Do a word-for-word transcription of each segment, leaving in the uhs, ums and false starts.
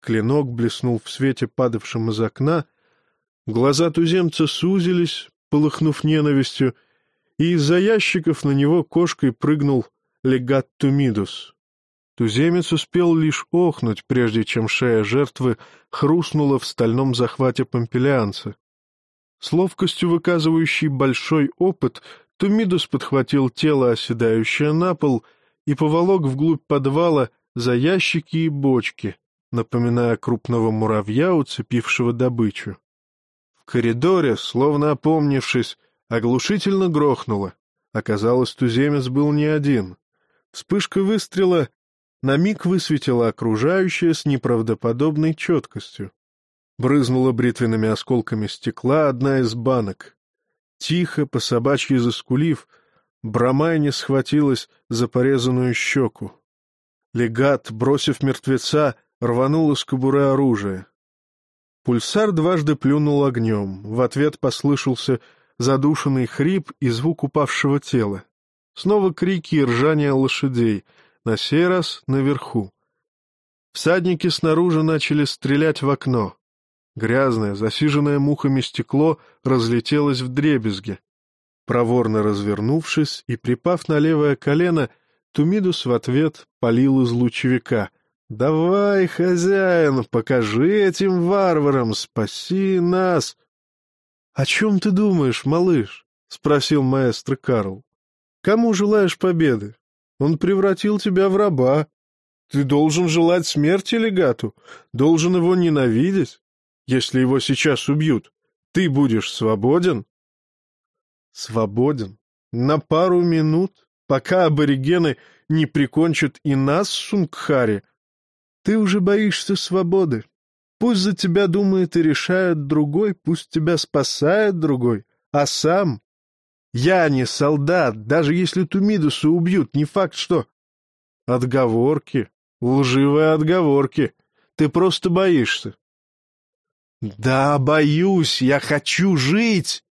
клинок блеснул в свете, падавшем из окна, глаза туземца сузились, полыхнув ненавистью, и из-за ящиков на него кошкой прыгнул легат Тумидус. Туземец успел лишь охнуть, прежде чем шея жертвы хрустнула в стальном захвате помпелианца. С ловкостью, выказывающей большой опыт, Тумидус подхватил тело, оседающее на пол, и поволок вглубь подвала за ящики и бочки, напоминая крупного муравья, уцепившего добычу. В коридоре, словно опомнившись, оглушительно грохнуло. Оказалось, туземец был не один. Вспышка выстрела на миг высветила окружающее с неправдоподобной четкостью. Брызнула бритвенными осколками стекла одна из банок. Тихо, по собачьи заскулив, Брамайне схватилась за порезанную щеку. Легат, бросив мертвеца, рванул из кобуры оружие. Пульсар дважды плюнул огнем. В ответ послышался задушенный хрип и звук упавшего тела. Снова крики и ржание лошадей, на сей раз наверху. Всадники снаружи начали стрелять в окно. Грязное, засиженное мухами стекло разлетелось вдребезги. Проворно развернувшись и припав на левое колено, Тумидус в ответ палил из лучевика. «Давай, хозяин, покажи этим варварам, спаси нас!» «О чем ты думаешь, малыш?» — спросил маэстро Карл. «Кому желаешь победы? Он превратил тебя в раба. Ты должен желать смерти легату, должен его ненавидеть. Если его сейчас убьют, ты будешь свободен?» «Свободен? На пару минут, пока аборигены не прикончат и нас, Сунгхари? Ты уже боишься свободы. Пусть за тебя думает и решает другой, пусть тебя спасает другой, а сам... Я не солдат, даже если Тумидуса убьют, не факт, что... Отговорки, лживые отговорки. Ты просто боишься». «Да, боюсь, я хочу жить!»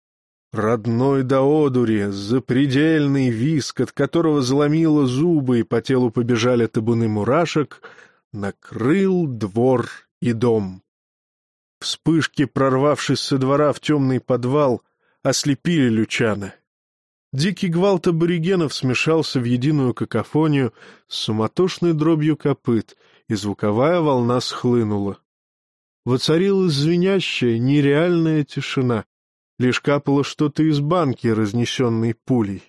Родной до одури, запредельный визг, от которого заломило зубы и по телу побежали табуны мурашек, накрыл двор и дом. Вспышки, прорвавшись со двора в темный подвал, ослепили Лючана. Дикий гвалт аборигенов смешался в единую какофонию с суматошной дробью копыт, и звуковая волна схлынула. Воцарилась звенящая, нереальная тишина. Лишь капало что-то из банки, разнесенной пулей.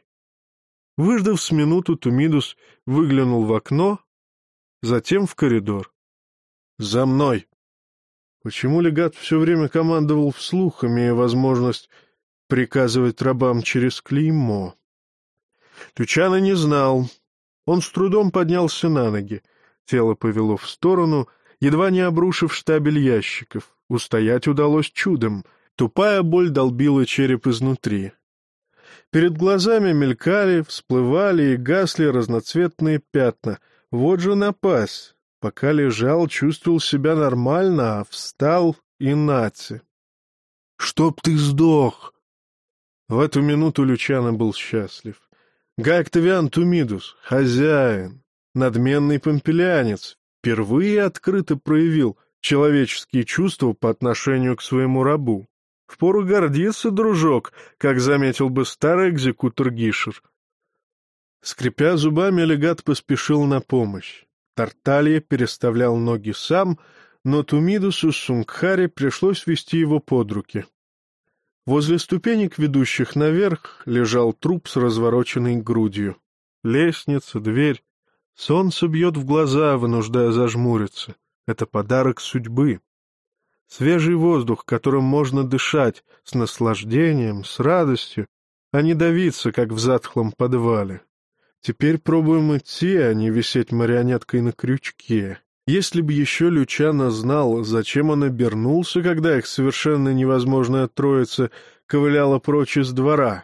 Выждав с минуту, Тумидус выглянул в окно, затем в коридор. «За мной!» Почему легат все время командовал вслух, имея возможность приказывать рабам через клеймо? Лючано не знал. Он с трудом поднялся на ноги. Тело повело в сторону, едва не обрушив штабель ящиков. Устоять удалось чудом. Тупая боль долбила череп изнутри. Перед глазами мелькали, всплывали и гасли разноцветные пятна. Вот же напасть. Пока лежал, чувствовал себя нормально, а встал и нати. «Чтоб ты сдох!» В эту минуту Лючано был счастлив. Гай Октавиан Тумидус, хозяин, надменный помпелианец, впервые открыто проявил человеческие чувства по отношению к своему рабу. Впору гордиться, дружок, как заметил бы старый экзекутор Гишер. Скрипя зубами, легат поспешил на помощь. Тарталья переставлял ноги сам, но Тумидусу с Сунгхари пришлось вести его под руки. Возле ступенек, ведущих наверх, лежал труп с развороченной грудью. Лестница, дверь. Солнце бьет в глаза, вынуждая зажмуриться. Это подарок судьбы. Свежий воздух, которым можно дышать с наслаждением, с радостью, а не давиться, как в затхлом подвале. Теперь пробуем идти, а не висеть марионеткой на крючке. Если бы еще Лючано знал, зачем он обернулся, когда их совершенно невозможная троица ковыляла прочь из двора.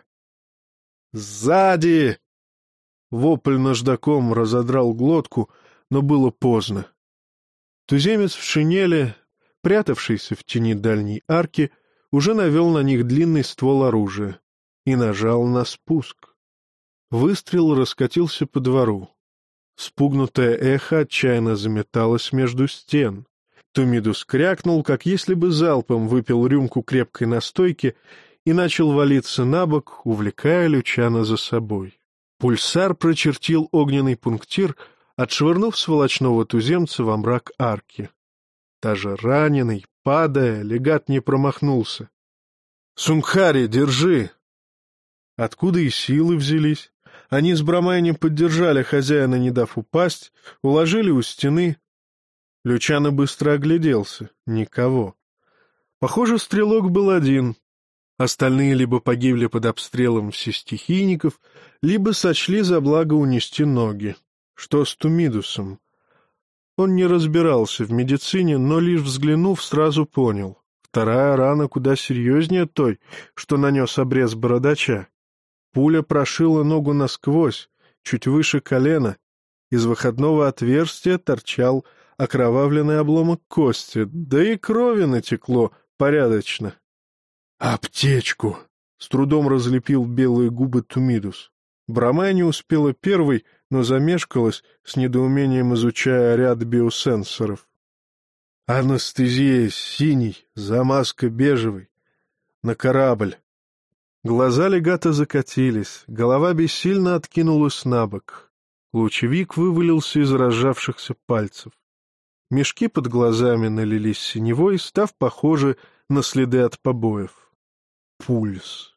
«Сзади!» Вопль наждаком разодрал глотку, но было поздно. Туземец в шинели, прятавшийся в тени дальней арки, уже навел на них длинный ствол оружия и нажал на спуск. Выстрел раскатился по двору. Спугнутое эхо отчаянно заметалось между стен. Тумидус крякнул, как если бы залпом выпил рюмку крепкой настойки и начал валиться на бок, увлекая Лючана за собой. Пульсар прочертил огненный пунктир, отшвырнув сволочного туземца во мрак арки. Даже раненый, падая, легат не промахнулся. — Сунгхари, держи! Откуда и силы взялись? Они с Брамайнем поддержали хозяина, не дав упасть, уложили у стены. Лючано быстро огляделся. Никого. Похоже, стрелок был один. Остальные либо погибли под обстрелом всестихийников, либо сочли за благо унести ноги. Что с Тумидусом? Он не разбирался в медицине, но лишь взглянув, сразу понял. Вторая рана куда серьезнее той, что нанес обрез бородача. Пуля прошила ногу насквозь, чуть выше колена. Из выходного отверстия торчал окровавленный обломок кости, да и крови натекло порядочно. «Аптечку!» — с трудом разлепил белые губы Тумидус. Брамай не успела первой, но замешкалась, с недоумением изучая ряд биосенсоров. Анестезия синий, замазка бежевый. На корабль. Глаза легата закатились, голова бессильно откинулась на бок. Лучевик вывалился из разжавшихся пальцев. Мешки под глазами налились синевой, став похожи на следы от побоев. Пульс.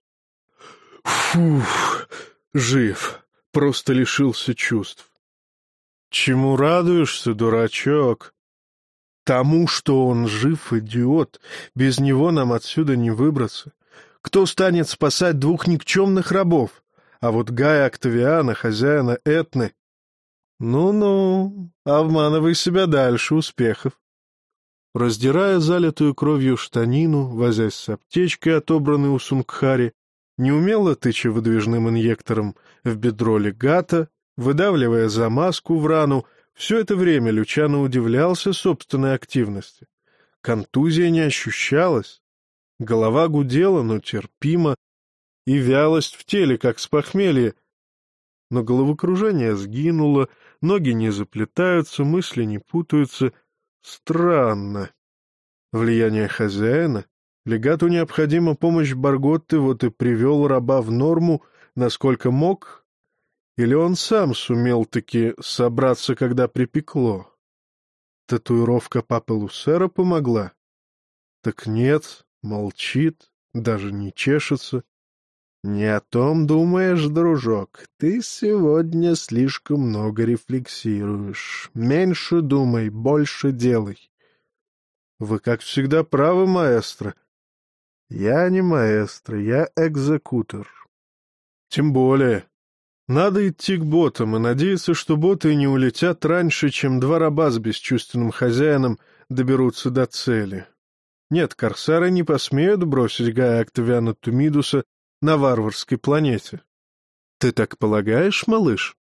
Фух, жив, просто лишился чувств. Чему радуешься, дурачок? Тому, что он жив, идиот. Без него нам отсюда не выбраться. Кто станет спасать двух никчемных рабов? А вот Гая Октавиана, хозяина Этны... Ну-ну, обманывай себя дальше успехов. Раздирая залитую кровью штанину, возясь с аптечкой, отобранной у Сунгхари, неумело тыча выдвижным инъектором в бедро легата, выдавливая замазку в рану, все это время Лючано удивлялся собственной активности. Контузия не ощущалась. Голова гудела, но терпимо, и вялость в теле, как с похмелья. Но головокружение сгинуло, ноги не заплетаются, мысли не путаются. Странно. Влияние хозяина? Легату необходима помощь Барготты, вот и привел раба в норму, насколько мог. Или он сам сумел-таки собраться, когда припекло? Татуировка папы Лусера помогла? Так нет, молчит, даже не чешется. Не о том думаешь, дружок. Ты сегодня слишком много рефлексируешь. Меньше думай, больше делай. Вы, как всегда, правы, маэстро. Я не маэстро, я экзекутор. Тем более. Надо идти к ботам и надеяться, что боты не улетят раньше, чем два раба с бесчувственным хозяином доберутся до цели. Нет, корсары не посмеют бросить Гая Октавиана Тумидуса на варварской планете. Ты так полагаешь, малыш?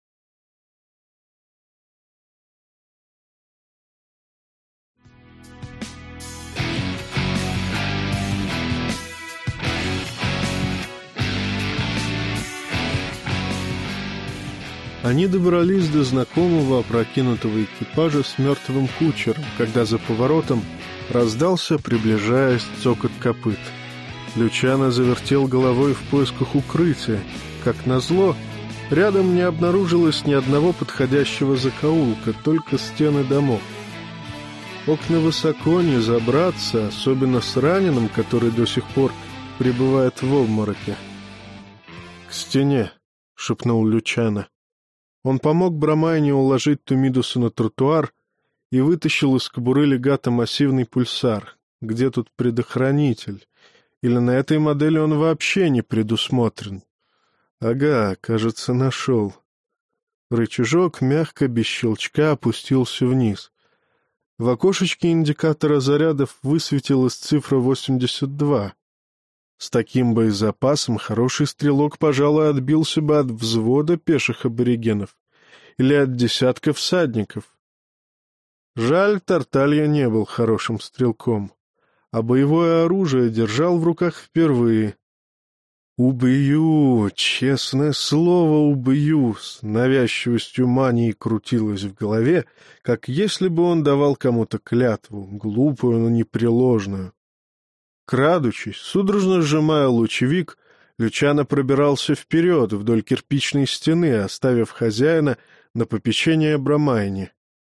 Они добрались до знакомого опрокинутого экипажа с мертвым кучером, когда за поворотом раздался, приближаясь, цокот копыт. Лючано завертел головой в поисках укрытия. Как назло, рядом не обнаружилось ни одного подходящего закоулка, только стены домов. Окна высоко, не забраться, особенно с раненым, который до сих пор пребывает в обмороке. — К стене, — шепнул Лючано. Он помог Брамайне уложить Тумидуса на тротуар и вытащил из кобуры легата массивный пульсар. Где тут предохранитель? Или на этой модели он вообще не предусмотрен? Ага, кажется, нашел. Рычажок мягко, без щелчка, опустился вниз. В окошечке индикатора зарядов высветилась цифра восемьдесят два. С таким боезапасом хороший стрелок, пожалуй, отбился бы от взвода пеших аборигенов или от десятка всадников. Жаль, Тарталья не был хорошим стрелком, а боевое оружие держал в руках впервые. «Убью! Честное слово, убью!» С навязчивостью мании крутилось в голове, как если бы он давал кому-то клятву, глупую, но непреложную. Крадучись, судорожно сжимая лучевик, Лючано пробирался вперед вдоль кирпичной стены, оставив хозяина на попечение Брамайни.